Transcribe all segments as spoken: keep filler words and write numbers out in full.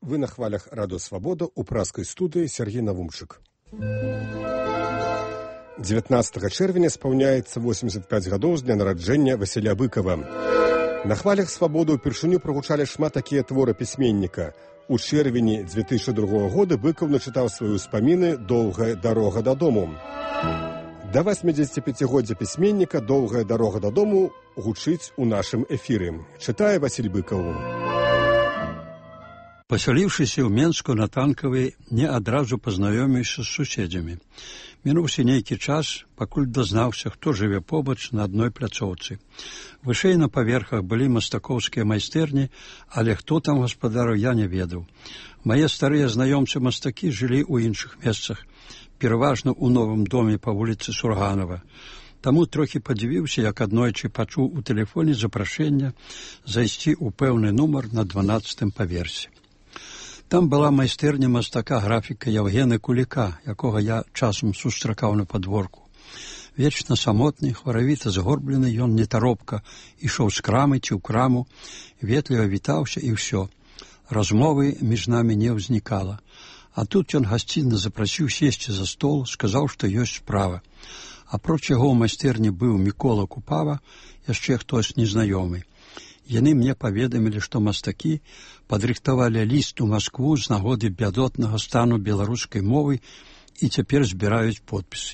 Вы на хвалях Радио Свобода у праскай студыі Сергей Навумчык. дзевятнаццатага чэрвеня спаўняецца восемьдесят пять гадоў з дня нараджэння Васіля Быкова. На хвалях Свабоды ўпершыню прагучалі шмат такія творы пісьменніка. У чэрвені две тысячи другого года Быков начытаў свае ўспаміны «Доўгая дарога дадому». Да восьмидзесятипяцігоддзя пісьменніка «Доўгая дарога дадому» гучыць у нашым эфіры. Чытае Васіль Быкаў. Пасяліўшыся ў Менску на Танкавай, не адразу пазнаёміўся з суседзямі. Мінуўся нейкі час, пакуль дазнаўся, хто жыве побач на адной пляцоўцы. Вышэй на паверхах былі мастакоўскія майстэрні, але хто там гаспадарыў, я не ведаў. Мае старыя знаёмцы-мастакі жылі ў іншых месцах, пераважна ў новым доме па вуліцы Сурганова. Таму трохі падзівіўся, як аднойчы пачуў у тэлефоне запрашэнне зайсці ў пэўны нумар на дванаццатым паверсе. Там была майстэрня мастака-графіка Яўгена Куліка, якога я часам сустракаў на падворку. Вечна самотны, хваравіта згорблены, ён нетаропка ішоў з крамы ці ў краму, ветліва вітаўся і ўсё. Размовы між намі не ўзнікала. А тут ён гасцінна запрасіў сесці за стол, сказаў, што ёсць справа. Апроч яго ў майстэрні быў Мікола Купава, яшчэ хтось незнаёмы. Яны мне паведамілі, што мастакі падрыхтавалі ліст у Маскву з нагоды бядотнага стану беларускай мовы і цяпер збіраюць подпісы.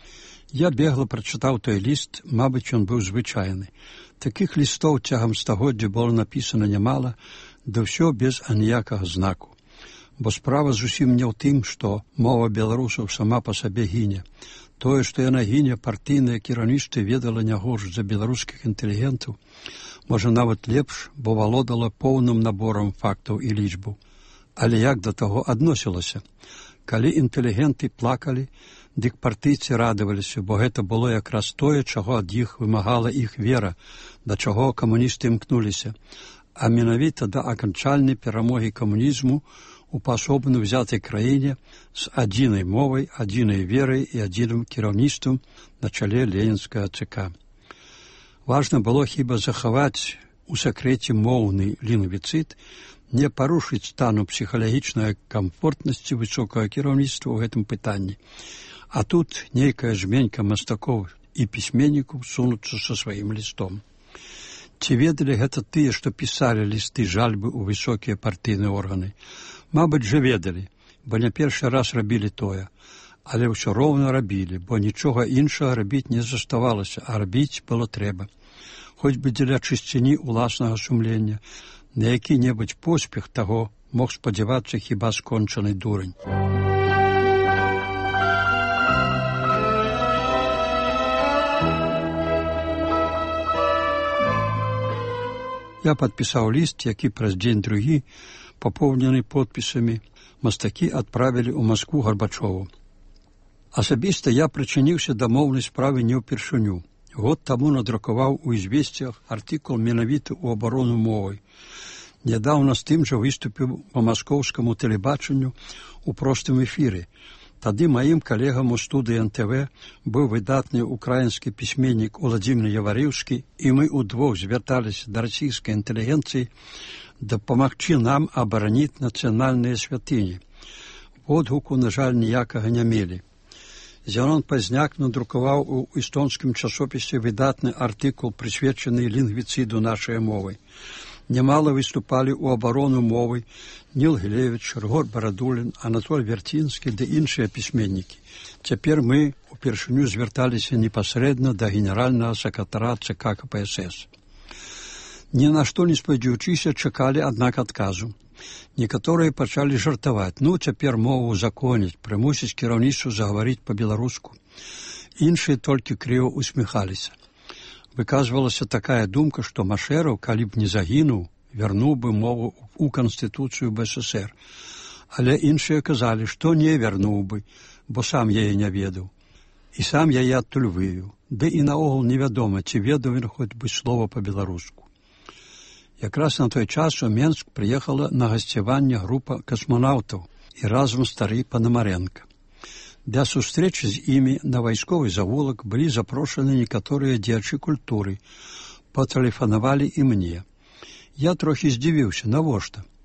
Я бегла прачытаў той ліст, мабыць, ён быў звычайны. Такіх лістоў цягам стагоддзя было напісана нямала, да ўсё без аніякага знаку. Бо справа зусім не ў тым, што мова беларусаў сама па сабе гіне. Тое, што яна гіне, партыйнае кіраўніцтва ведала не горш за беларускіх інтэлігентаў, можа, нават лепш, бо валодала поўным наборам фактаў і лічбаў. Але як да таго адносілася? Калі інтэлігенты плакалі, дык партыйцы радаваліся, бо гэта было якраз тое, чаго ад іх вымагала іх вера, да чаго камуністы імкнуліся, а менавіта да аканчальнай перамогі камунізму у паасобна ўзятай краіне з адзінай мовай, адзінай верай і адзіным кіраўніцтвам на чале ленінскага ЦК. Важна было хіба захаваць у сакрэце моўны лінгвіцыт, не парушыць стану псіхалагічнай камфортнасці высокага кіраўніцтва ў гэтым пытанні. А тут нейкая жменька мастакоў і пісьменнікаў сунуцца са сваім лістом. Ці ведалі гэта тыя, што пісалі лісты жальбы ў высокія партыйныя органы? Мабыць, жа ведалі, бо не першы раз рабілі тое. Але ўсё роўна рабілі, бо нічога іншага рабіць не заставалася, а рабіць было трэба. Хоць бы дзеля чысціні ўласнага сумлення, на які-небудзь поспех таго мог спадзявацца хіба скончаны дурань. Я падпісаў ліст, які праз дзень-другі, папоўнены подпісамі, мастакі адправілі ў Маскву Гарбачову. Асабіста я прычыніўся да моўнай справы не ўпершыню. Год таму надрукаваў у «Ізвесціях» артыкул менавіта ў абарону мовай. Нядаўна з тым жа выступіў па маскоўскаму тэлебачанню ў простым эфіры. Тады маім калегам у студыі эн тэ вэ быў выдатны украінскі пісьменнік Уладзімір Яварыўскі, і мы ўдвох звярталіся да расійскай інтэлігенцыі дапамагчы нам абараніць нацыянальныя святыні. Водгуку, на жаль, ніякага не мелі. Зянон Пазняк надрукаваў у эстонскім часопісе выдатны артыкул, прысвечаны лінгвіцыду нашай мовы. Нямала выступалі ў абарону мовы Ніл Гілевіч, Рыгор Барадулін, Анатоль Вярцінскі ды іншыя пісьменнікі. Цяпер мы упершыню звярталіся непасрэдна да генеральнага сакратара ЦК ка пэ эс эс. Ні на што не спадзяючыся, чакалі, аднак, адказу. Некаторыя пачалі жартаваць. Ну, цяпер мову законіць, прымусіць кіраўніцтва загаварыць па-беларуску. Іншыя толькі крыва усміхаліся. Выказвалася такая думка, што Машэраў, калі б не загінуў, вярнуў бы мову ў Канстытуцыю бэ эс эсэр. Але іншыя казалі, што не вярнуў бы, бо сам яе не ведаў. І сам яе адтуль вывеў. Ды і наогул невядома, ці ведаў ён хоць бы слова па-беларуску. Якраз на той час у Менск прыехала на гасцяванне група касманаўтаў і разам стары Панамарэнка. Для сустрэчы з імі на вайсковы завулак былі запрошаны некаторыя дзеячы культуры. Патэлефанавалі і мне. Я трохі здзівіўся, навошта?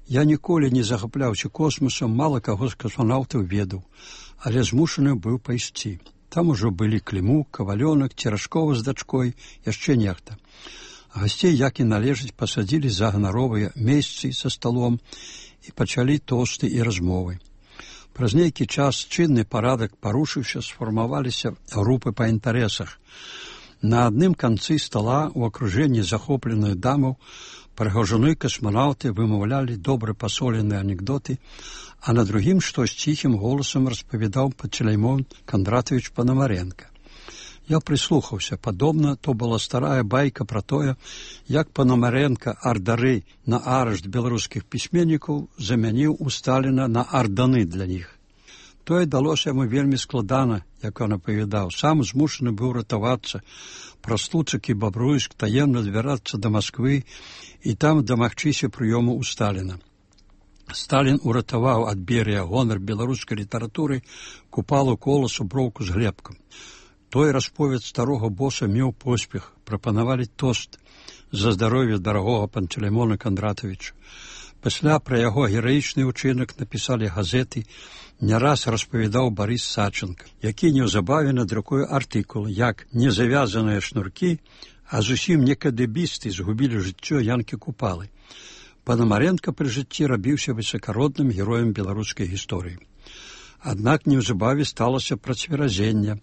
Я ніколі не захапляўся космосам, мала каго з касманаўтаў ведаў, але змушаны быў пайсці. Там ужо былі Клімук, Кавалёнак, Церашкова з дачкой, яшчэ нехта. Гасцей, як і належыць, пасадзілі за ганаровыя месцы са сталом і пачалі тосты і размовы. Праз нейкі час чынны парадак парушыўся, сфармаваліся групы па інтарэсах. На адным канцы стала ў акружэнні захопленых дамаў прыгажуны касманаўты вымаўлялі добра пасоленыя анекдоты, а на другім штось ціхім голасам распавядаў Пантелеймон Кондратович Пономаренко. Я прыслухаўся, падобна, то была старая байка пра тое, як Пономаренко ардары на арышт беларускіх пісьменнікаў замяніў у Сталіна на арданы для іх. Тое далося яму вельмі складана, як ён апавядаў. Сам змушаны быў ратавацца, праз Луцак і Бабруйск таемна збірацца да Масквы і там дамагчыся прыёму ў Сталіна. Сталін уратаваў ад Берыя гонар беларускай літаратуры, Купалу, Коласу, Броўку з Глебкам. Той расповед старога боса меў поспех, прапанавалі тост за здароўе дарагога Пантелеймона Кондратовича. Пасля пра яго гераічны ўчынак напісалі газеты, не раз распавядаў Барыс Саченко, які неўзабаве надрукуе артыкул, як незавязаныя шнуркі, а зусім не кадэбісты згубілі жыццё Янкі Купалы. Пономаренко пры жыцці рабіўся высакародным героем беларускай гісторыі. Аднак неўзабаве сталася працверазенне.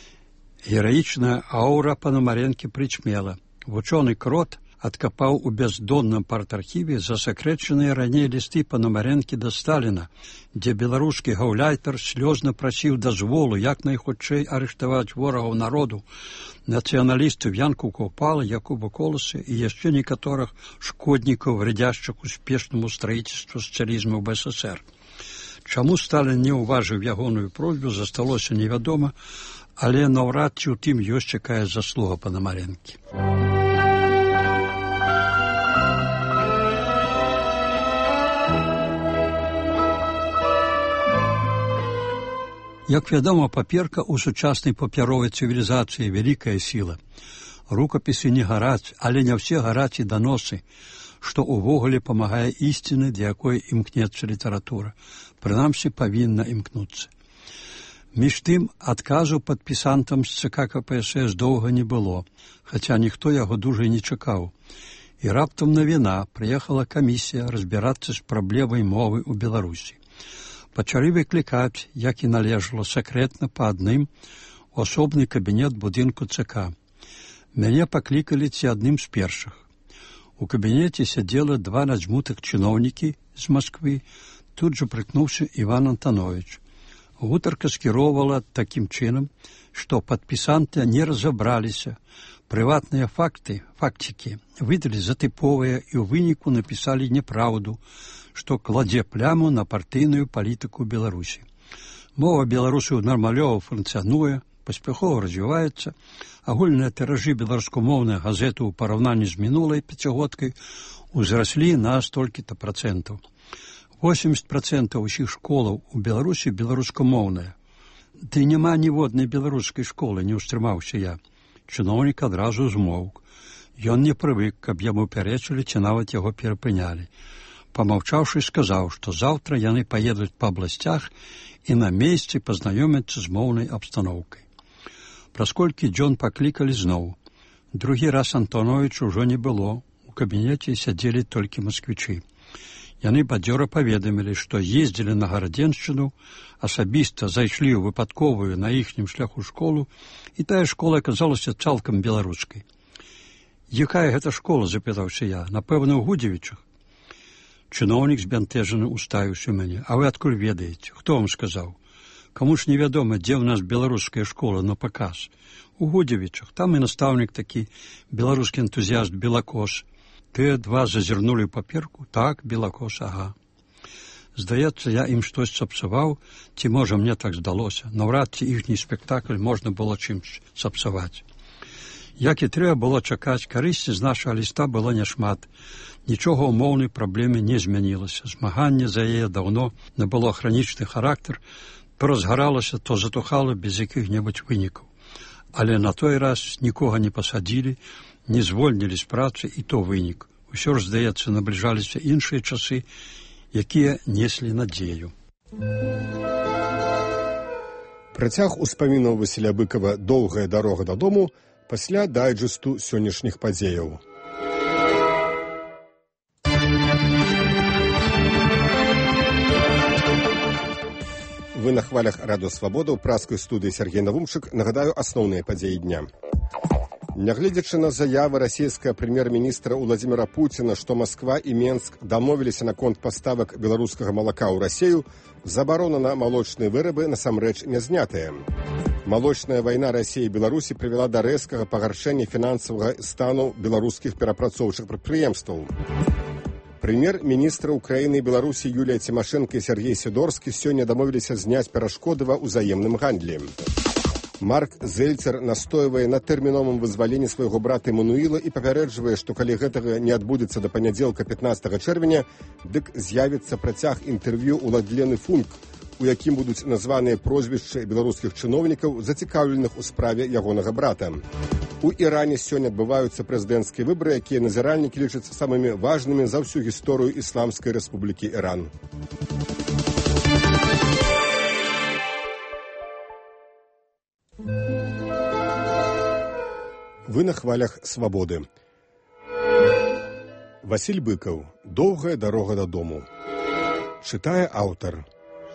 Гераічная аўра Пономаренкі прычмела. Вучоны Крот адкапаў у бяздонным партархіве засакрэчаныя раней лісты Пономаренкі да Сталіна, дзе беларускі гаўляйтар слёзна прасіў дазволу як найхутчэй арыштаваць ворагаў народу, нацыяналістаў Янку Купалы, Якуба Коласа і яшчэ некаторых шкоднікаў, рядзяшчых успешнаму строительству сацыялізму ў БССР. Чаму Сталін не ўважыў ягоную просьбу, засталося невядома, але наўрад ці ў тым ёсць якая заслуга Пономаренкі. Як вядома, паперка ў сучаснай папяровай цывілізацыі вялікая сіла. Рукапісы не гараць, але не ўсе гараць і даносы, што ўвогуле памагае ісціны, для якой імкнецца літаратура. Прынамсі, павінна імкнуцца. Між тым, адказу падпісантам з ЦК КПСС доўга не было, хаця ніхто яго дужа не чакаў. І раптам навіна, прыехала камісія разбірацца з праблемай мовы ў Беларусі. Пачалі выклікаць, як і належала, сакрэтна па адным у асобны кабінет будынку ЦК. Мяне паклікалі ці адным з першых. У кабінеце сядзела два надзьмутых чыноўнікі з Масквы, тут жа прыкнуўся Іван Антанович. Гутарка скіроўвала такім чынам, што падпісанты не разабраліся. Прыватныя факты, факцікі, выдалі за тыповыя і ў выніку напісалі няпраўду, што кладзе пляму на партыйную палітыку Беларусі. Мова беларусаў нармалёва функцыянуе, паспяхова развіваецца, агульныя тыражы беларускамоўных газет у параўнанні з мінулай пяцігодкай узраслі на столькі-то працэнтаў. восемьдесят процентов усіх школаў у Беларусі беларускамоўныя. Ды няма ніводнай беларускай школы, не ўстрымаўся я. Чыноўнік адразу змоўк. Ён не прывык, каб яму пярэчылі ці нават яго перапынялі. Памаўчаўшы, сказаў, што заўтра яны паедуць па абласцях і на месцы пазнаёмяцца з моўнай абстаноўкай. Праз колькі дзён паклікалі зноў. Другі раз Антонович ужо не было. У кабінеце сядзелі толькі масквічы. Яны бадзёра паведамілі, што ездзілі на Гарадзеншчыну, асабіста зайшлі ў выпадковую на іхнім шляху школу, і тая школа аказалася цалкам беларускай. «Якая гэта школа?» – запытаўся я. «Напэўна, ў Гудзевічах». Чыноўнік збянтэжаны уставіўся ў мяне. «А вы адкуль ведаеце? Хто вам сказаў? Каму ж невядома, дзе ў нас беларуская школа на паказ? У Гудзевічах. Там і настаўнік такі, беларускі энтузіяст Белакос». Тыя два зазірнулі ў паперку. Так, Белакос, ага. Здаецца, я ім штось сапсаваў, ці, можа, мне так здалося. Наўрад ці іхні спектакль можна было чымсь сапсаваць. Як і трэба было чакаць, карысці з нашага ліста было няшмат. Нічога ў моўнай праблеме не змянілася. Змаганне за яе даўно набыло хранічны характар, то разгаралася, то затухала без якіх-небудзь вынікаў. Але на той раз нікога не пасадзілі, не звольнілі з працы, і то вынік. Усё ж, здаецца, набліжаліся іншыя часы, якія неслі надзею. Працяг успамінаў Васіля Быкава «Доўгая дарога дадому» пасля дайджэсту сённяшніх падзеяў. Вы на хвалях Радыё Свабода, ў праскай студыі Сергей Навумчык. Нагадаю асноўныя падзеі дня. Нягледзячы на заявы расійскага прэм'ер-міністра Владзіміра Пуціна, што Масква і Менск дамовіліся наконт паставак беларускага малака ў Расію, забарона на малочныя вырабы насамрэч не знятая. Малочная вайна Расіі і Беларусі прывяла да рэзкага пагаршэння фінансавага стану беларускіх перапрацоўчых прадпрыемстваў. Прэм'ер-міністры Украіны і Беларусі Юлія Цімашэнка і Сергей Сідорскі сёння дамовіліся зняць перашкоды ва ўзаемным гандлі. Марк Зельцер настойвае на тэрміновым вызваленні свайго брата Эмануіла і папярэджвае, што калі гэтага не адбудзецца да панядзелка пятнаццатага чэрвеня, дык з'явіцца працяг інтэрв'ю ў Ладлены Функ, у якім будуць названыя прозвішчы беларускіх чыноўнікаў, зацікаўленых у справе ягонага брата. У Іране сёння адбываюцца прэзідэнцкія выбары, якія назіральнікі лічаць самымі важнымі за ўсю гісторыю Ісламскай Рэспублікі Іран. Вы на хвалях Свабоды. Васіль Быкаў «Доўгая дарога дадому». Чытае аўтар.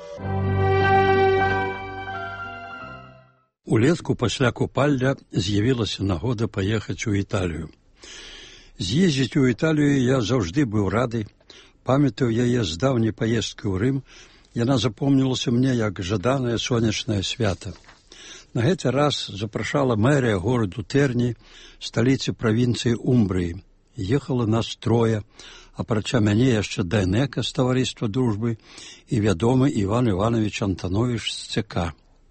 Улетку пасля купальня з'явілася нагода паехаць у Італію. З'ездзіць у Італію я заўжды быў рады. Памятаю яе з даўняй паездкі ў Рым. Яна запомнілася мне як жаданае сонечнае свята. На гэты раз запрашала мэрія гораду Тэрні, сталіцы правінцыі Умбрыі. Ехала нас трое, апрача мяне яшчэ Дайнека з таварыства дружбы і вядомы Іван Іванович Антановіч з ЦК.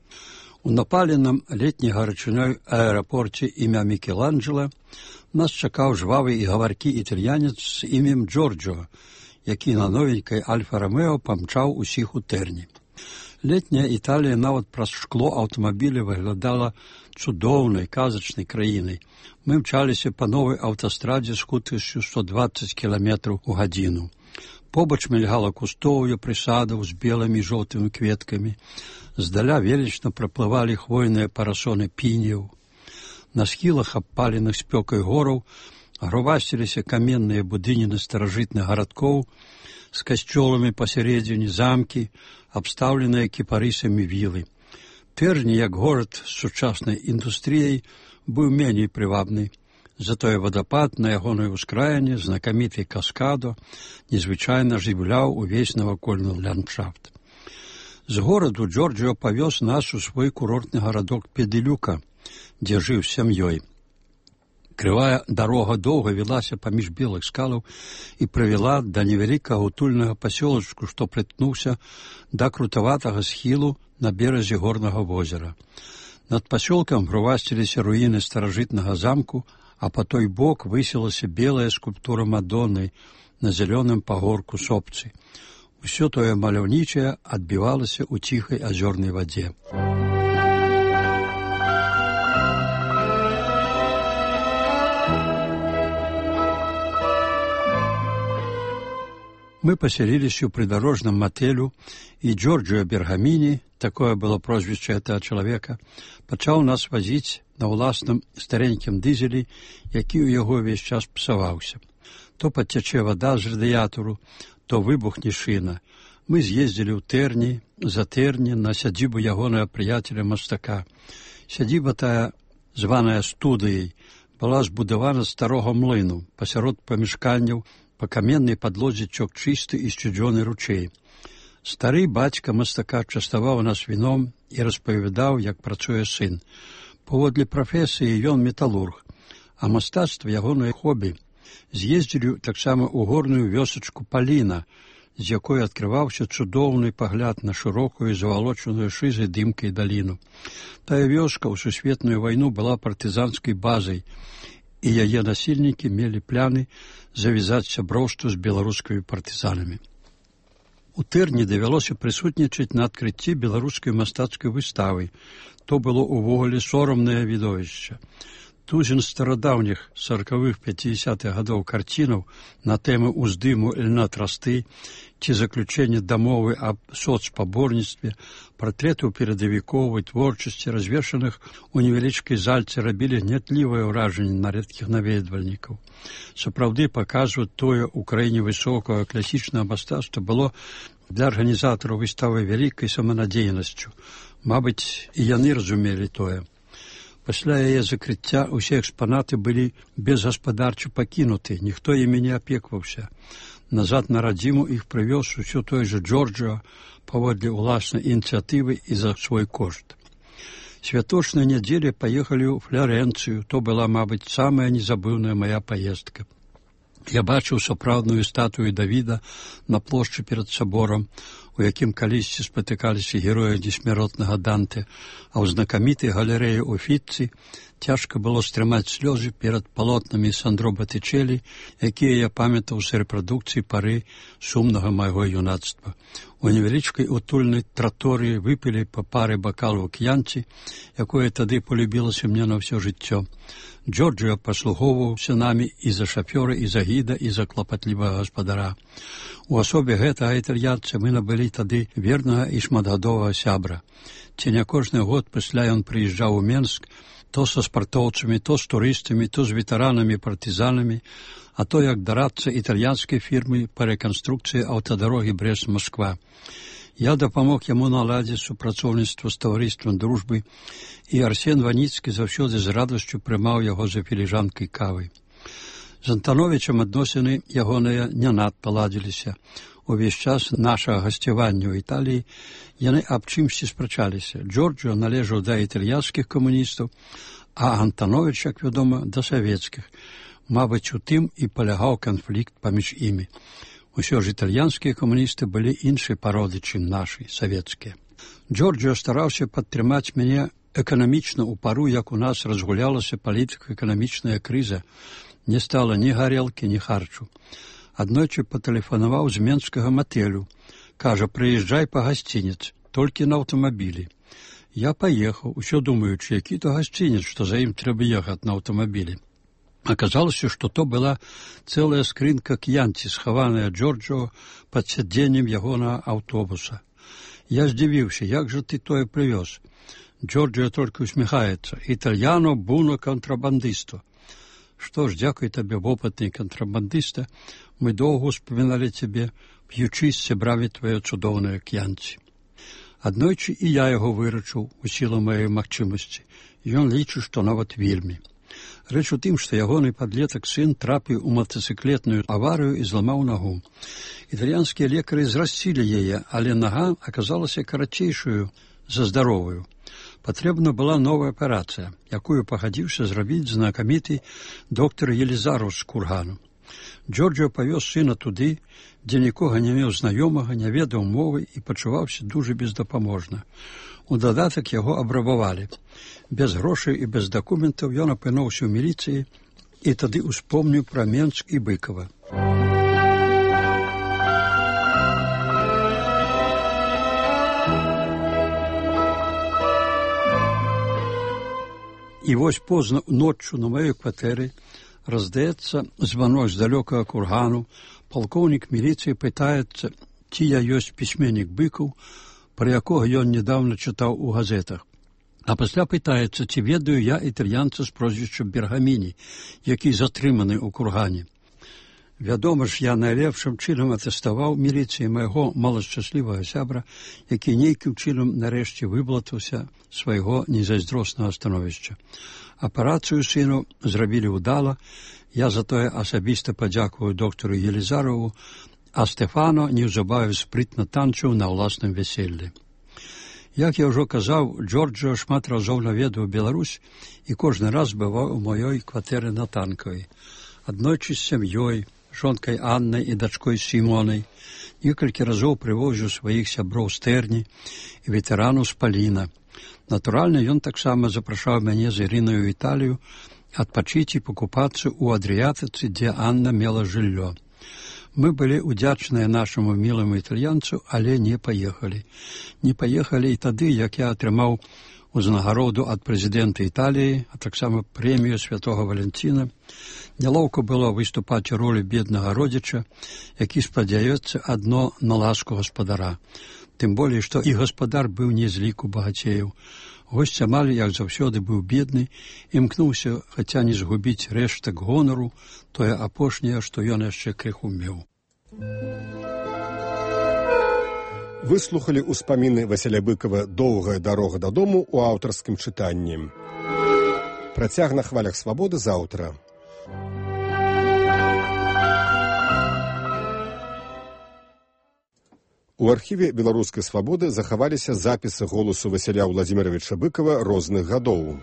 У напаленым летняй гарачынёй аэрапорце імя Мікеланджела нас чакаў жвавы і гаваркі італьянец з імем Джорджо, які на новенькай Альфа-Ромео памчаў усіх у Тэрні. Летняя Італія нават праз шкло аўтамабіля выглядала цудоўнай, казачнай краінай. Мы мчаліся па новай аўтастрадзе з хуткасцю сто дваццаць кіламетраў у гадзіну. Побач мільгала кустоўе прысадаў з белымі і жоўтымі кветкамі. Здаля велічна праплывалі хвойныя парасоны пінеў. На схілах абпаленых спёкай гораў грувасціліся каменныя будыніны старажытных гарадкоў з касцёламі пасярэдзіне, замкі, абстаўленыя кіпарысамі вілы. Тэрні, як горад з сучаснай індустрыяй, быў меней прывабны. Затое вадапад на ягонай ускраіне, знакаміты каскадо, незвычайна жывляў увесь навакольны ландшафт. З гораду Джорджио павёз нас у свой курортны гарадок Педылюка, дзе жыў з сям'ёй. Крывая дарога доўга вілася паміж белых скалаў і прывяла да невялікага утульнага пасёлачку, што прытнуўся да крутаватага схілу на беразе горнага возера. Над пасёлкам грувасціліся руіны старажытнага замку, а па той бок высілася белая скульптура Мадонны на зялёным пагорку сопцы. Усё тое маляўнічае адбівалася ў ціхай азёрнай вадзе. Мы паселіліся ў прыдарожным матэлю, і Джорджио Бергаміні, такое было прозвішча гэтага чалавека, пачаў нас вазіць на ўласным старенькім дызелі, які ў яго ўвесь час псаваўся. То падцячэ вада з радыятару, то выбухне шына. Мы з'ездзілі ў Тэрні, за Тэрні, на сядзібу ягонага прыяцеля-мастака. Сядзіба тая, званая студыяй, была збудавана з старога млыну, пасярод памяшканняў, па каменнай падлозе цёк чысты і сцюдзёны ручэй. Стары бацька мастака частаваў нас віном і распавядаў, як працуе сын. Паводле прафесіі ён металург, а мастацтва ягонае хобі. З'ездзілі таксама ў горную вёсачку Паліна, з якой адкрываўся цудоўны пагляд на шырокую завалочаную шызай дымкай даліну. Тая вёска ў сусветную вайну была партызанскай базай, і яе насельнікі мелі пляны завязаць сяброўства з беларускімі партызанамі. У Тэрні давялося прысутнічаць на адкрыцці беларускай мастацкай выставы. То было ўвогуле сорамнае відовішча. Тузін старадаўніх саракавых пяцідзясятых гадоў карцінаў на тэмы ўздыму льна трасты, ці заключэнне дамовы аб соцпаборніцтве, партрэтаў перадавікоў і творчасці, развешаных у невялічкай зальцы, рабілі гнятлівае ўражанне на рэдкіх наведвальнікаў. Сапраўды, паказваць тое ў краіне высокага класічнага мастацтва было для арганізатараў выставы вялікай саманадзейнасцю. Мабыць, і яны разумелі тое. Пасля яе закрыцця ўсе экспанаты былі безгаспадарча пакінуты, ніхто імі не апекваўся. Назад на радзіму іх прывёз усё той жа Джорджо паводле ўласнай ініцыятывы і за свой кошт. Святочныя нядзелі паехалі ў Флорэнцыю, то была, мабыць, самая незабыўная мая паездка. Я бачыў сапраўдную статую Давіда на плошчы перад саборам, у якім калісьці спатыкаліся героі несмяротнага Данте, а ў знакамітай галерэі Уфіцці цяжка было стрымаць слёзы перад палотнамі Сандро Батычэлі, якія я памятаў з рэпрадукцыі пары сумнага майго юнацтва. У невялічкай утульнай траторыі выпілі па пары бакалаў к'янці, якое тады полюбілася мне на ўсё жыццё. Джорджо паслугоўваўся намі і за шафёра, і за гіда, і за клапатлівага гаспадара. У асобе гэтага італьянца мы набылі тады вернага і шматгадовага сябра. Ці не кожны год пасля ён прыязджаў у Менск, то са спартоўцамі, то з турыстамі, то з ветэранамі-партызанамі, а то як дарадца італьянскай фірмы па рэканструкцыі аўтадарогі Брэст-Масква. Я дапамог яму наладзіць супрацоўніцтва з таварыствам дружбы, і Арсен Ваніцкі заўсёды з радасцю прымаў яго за філіжанкай кавы. З Антановічам адносіны ягоныя не надта ладзіліся. Увесь час нашага гасцявання ў Італіі яны аб чымсьці спрачаліся. Джорджо належаў да італьянскіх камуністаў, а Антановіч, як вядома, да савецкіх. Мабыць, у тым і палягаў канфлікт паміж імі. Усё ж італьянскія камуністы былі іншай пароды, чым нашы, савецкія. Джорджо стараўся падтрымаць мяне эканамічна ў пару, як у нас разгулялася палітыка-эканамічная крыза. Не стала ні гарэлкі, ні харчу. Аднойчы патэлефанаваў з менскага матэлю. Кажа, прыязджай па гасцінец, толькі на аўтамабілі. Я паехаў, усё думаючы, які то гасцінец, што за ім трэба ехаць на аўтамабілі. Аказалася, што то была цэлая скрынка к'янці, схаваная Джорджо пад сядзеннем ягонага аўтобуса. Я здзівіўся, як жа ты тое прывёз? Джорджо толькі усміхаецца. Італьяно буно кантрабандысту. Што ж, дзякуй табе, вопытны кантрабандыста, мы доўга ўспаміналі цябе, п'ючы з сябрамі твае цудоўныя к'янці. Аднойчы і я яго вырачыў у сілу маёй магчымасці. Ён лічыць, што нават вельмі. Рэч у тым, што ягоны падлетак сын трапіў у матацыклетную аварыю і зламаў нагу. Італьянскія лекары зрасцілі яе, але нага аказалася карацейшую за здаровую. Патрэбна была новая аперацыя, якую пагадзіўся зрабіць знакаміты доктар Елізару з Кургану. Джорджо павёз сына туды, дзе нікога не меў знаёмага, не ведаў мовы і пачуваўся дужа бездапаможна. У дадатак яго абрабавалі. Без грошай і без дакументаў ён апынуўся ў міліцыі і тады успомніў пра Менск і Быкова. І вось позна ноччу на маёй кватэры раздаецца званок з далёкага Кургану. Палкоўнік міліцыі пытаецца, ці я ёсць пісьменнік Быкаў, пра якога ён нядаўна чытаў у газетах. А пасля пытаецца, ці ведаю я італьянца з прозвішчам Бергаміні, які затрыманы ў Кургане. Вядома ж, я найлепшым чынам атэставаў міліцыі майго малашчаслівага сябра, які нейкім чынам нарэшце выблатаўся свайго незайздроснага становішча. Аперацыю сыну зрабілі ўдала, я затое асабіста падзякую доктару Елізарову, а Стефано неўзабаве спрытна танчыў на ўласным вяселлі. Як я ўжо казаў, Джорджо шмат разоў наведаў Беларусь і кожны раз бываў у маёй кватэры на Танкавай. Аднойчы з сям'ёй, жонкай Аннай і дачкой Сімонай, некалькі разоў прывозіў сваіх сяброў з Тэрні і ветэрану з Паліна. Натуральна, ён таксама запрашаў мяне з Ірынай у Італію адпачыць і пакупацца ў Адрыятыцы, дзе Анна мела жыллё. Мы былі удзячныя нашаму міламу італьянцу, але не паехалі. Не паехалі і тады, як я атрымаў узнагароду ад прэзідэнта Італіі, а таксама прэмію святога Валянціна. Нялоўка было выступаць у ролі беднага родзіча, які спадзяецца адно на ласку гаспадара. Тым болей, што і гаспадар быў не з ліку багацеяў. Госць амаль, як заўсёды, быў бедны, імкнуўся, хаця не згубіць рэштак гонару, тое апошняе, што ён яшчэ крыху меў. Выслухалі ўспаміны Васіля Быкава «Доўгая дарога дадому» у аўтарскім чытанні. Працяг на хвалях свабоды заўтра. У архіве беларускай свабоды захаваліся запісы голасу Васіля Владзіміровича Быкава розных гадоў.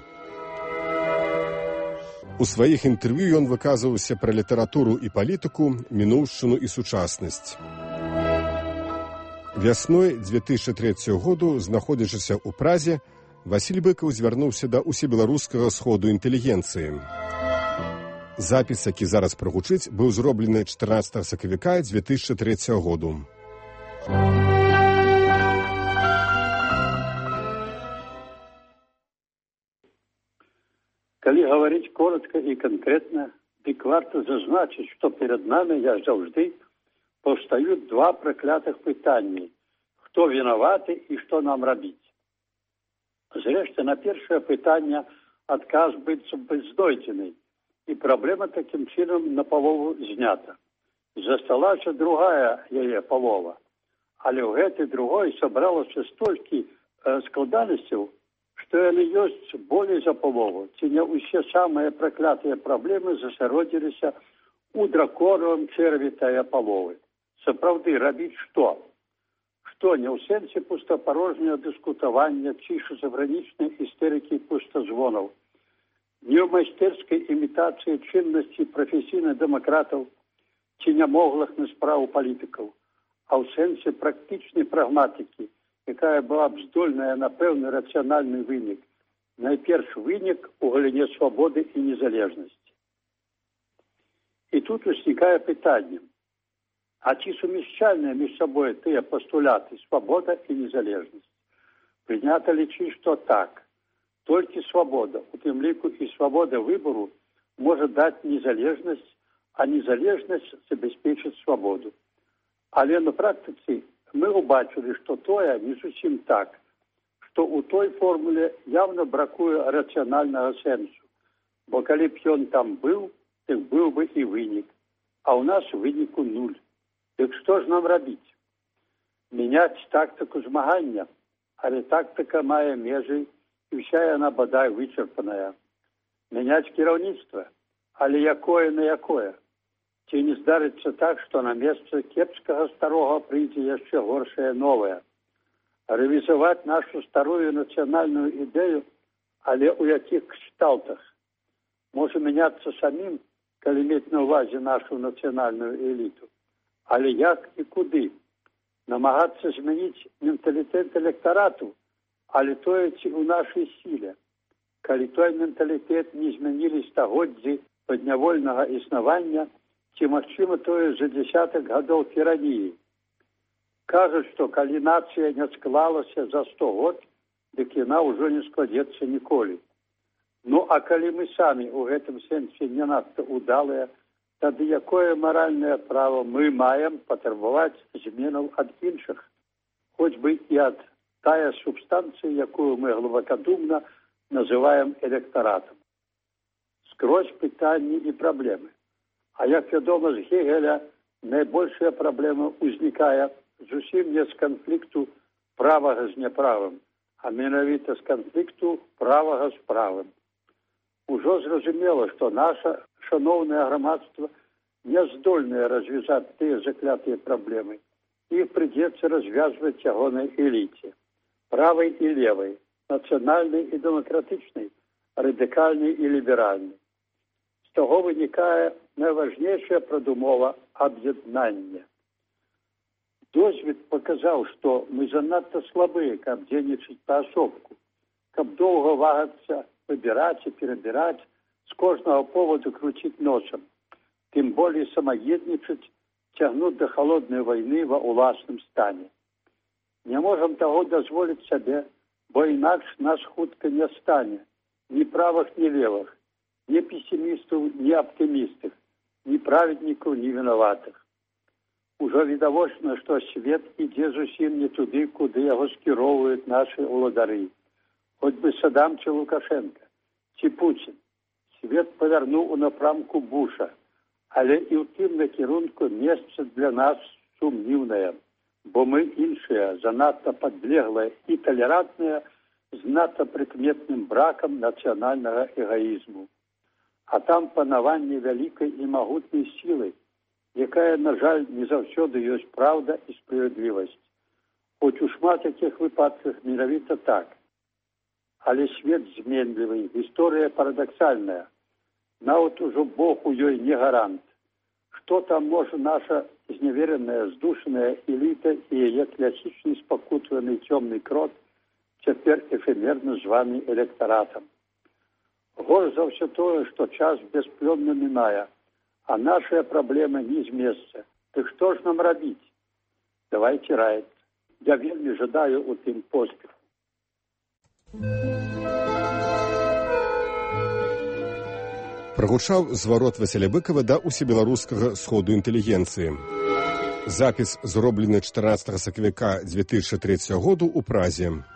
У сваіх інтэрв'ю ён выказваўся пра літаратуру і палітыку, мінуўшчыну і сучаснасць. Вясной дзве тысячы трэцяга году, знаходзячыся ў Празе, Васіль Быкаў звярнуўся да усебеларускага сходу інтэлігенцыі. Запіс, які зараз прагучыць, быў зроблены чатырнаццатага сакавіка дзве тысячы трэцяга году. Калі гаварыць коротка і канкрэтна, дык варта зазначыць, што перад намі, як заўжды, паўстаюць два праклятых пытанні: хто вінаваты і што нам рабіць. Зрэшты, на першае пытанне адказ быццам бы знойдзены, і праблема такім чынам напалову знята. Засталася другая яе палова, але ў гэтай другой сабралася столькі э, складанасцяў, што яны ёсць болей за палову, ці не ўсе самыя праклятыя праблемы засяродзіліся у драконовым чэрві тае паловы. Сапраўды, рабіць што? Што не ў сэнсе пустапарожняга дыскутавання ці шизафрэнічнай істэрыкі пустазвонаў, не ў майстэрскай імітацыі чыннасці прафесійных дэмакратаў ці нямоглых на справу палітыкаў, а ў сэнсе практычнай прагматыкі, якая была б здольная на пэўны рацыянальны вынік, найперш вынік у галіне свабоды і незалежнасці. І тут узнікае пытанне: а ці сумяшчальныя між сабой тыя пастуляты свабода і незалежнасць? Прынята лічыць, што так. Толькі свабода, у тым ліку і свабода выбару, можа даць незалежнасць, а незалежнасць забяспечыць свабоду. Але на практыцы мы ўбачылі, што тое не зусім так, што ў той формуле явна бракуе рацыянальнага сэнсу, бо калі б ён там быў, дык быў бы і вынік, а ў нас выніку нуль. Дык што ж нам рабіць? Мяняць тактыку змагання, але тактыка мае межы, і ўся яна бадай вычарпаная. Мяняць кіраўніцтва, але якое на якое? Ці не здарыцца так, што на месца кепскага старога прыйдзе яшчэ горшае новае? Рэвізаваць нашу старую нацыянальную ідэю, але ў якіх кшталтах? Можа мяняцца самім, калі мець на ўвазе нашу нацыянальную эліту. Але як і куды? Намагацца змяніць менталітэт электарату, але тое ці ў нашай сіле. Калі той менталітэт не змянілі стагоддзі паднявольнага існавання, ці магчыма тое за дзясятак гадоў тираніі. Кажуць, што калі нацыя не склалася за сто год, дык яна ўжо не складзецца ніколі. Ну, а калі мы самі ў гэтым сэнсе не надта удалыя, тады якое маральнае права мы маем патрабаваць зменаў ад іншых, хоць бы і ад тая субстанцыя, якую мы глыбакадумна называем электаратам. Скрозь пытанні і праблемы. А як вядома, з Гегеля найбольшая праблема ўзнікае зусім не з канфлікту правага з няправым, а менавіта з канфлікту правага з правым. Ужо зразумела, што наша шаноўнае грамадства не здольнае развязаць тыя заклятыя праблемы. Іх прыйдзецца развязваць ягонай эліце, правай і левай, нацыянальнай і дэмакратычнай, радыкальнай і ліберальнай. З таго вынікае найважнейшая прадумова аб'яднання. Досвед паказаў, што мы занадта слабыя, каб дзейнічаць паасобку, каб доўга вагацца, выбіраць і перабіраць, з кожнага поводу круціць носам, тым болей самаеднічаць, цягнуць да халоднай вайны ва ўласным стане. Не можам таго дазволіць сабе, бо інакш нас хутка не стане ні правых, ні левых, ні пессімістаў, ні аптымістых, ні праведнікаў, ні вінаватых. Ужо відавочна, што свет ідзе зусім не туды, куды яго скіроўваюць нашы ўладары. Хоць бы Саддам ці Лукашенко, ці Пуцін. Свет павярнуў у напрамку Буша, але і ў тым накірунку месца для нас сумнівнае, бо мы іншыя, занадта падлеглыя і талерантныя, з надта прыкметным бракам нацыянальнага эгаізму. А там панаванне вялікай і магутнай сілы, якая, на жаль, не заўсёды ёсць праўда і справядлівасць. Хоць у шмат якіх выпадках менавіта так. Але свет зменлівы, гісторыя парадаксальная. Нават ужо Бог у ёй не гарант. Што там можа наша зневереная, здушаная эліта і яе класічны спакутваны цёмны крот цяпер эфемерна званы электаратам. Горш за ўсё тое, што час бясплённа мінае, а нашая праблема не з месца. Дык што ж нам рабіць? Давайце раіць. Я вельмі жадаю у тым поспеху. Прагучаў зварот Васіля Быкава да усебеларускага сходу інтэлігенцыі. Запіс зроблены чатырнаццатага сакавіка дзве тысячы трэцяга году ў Празе.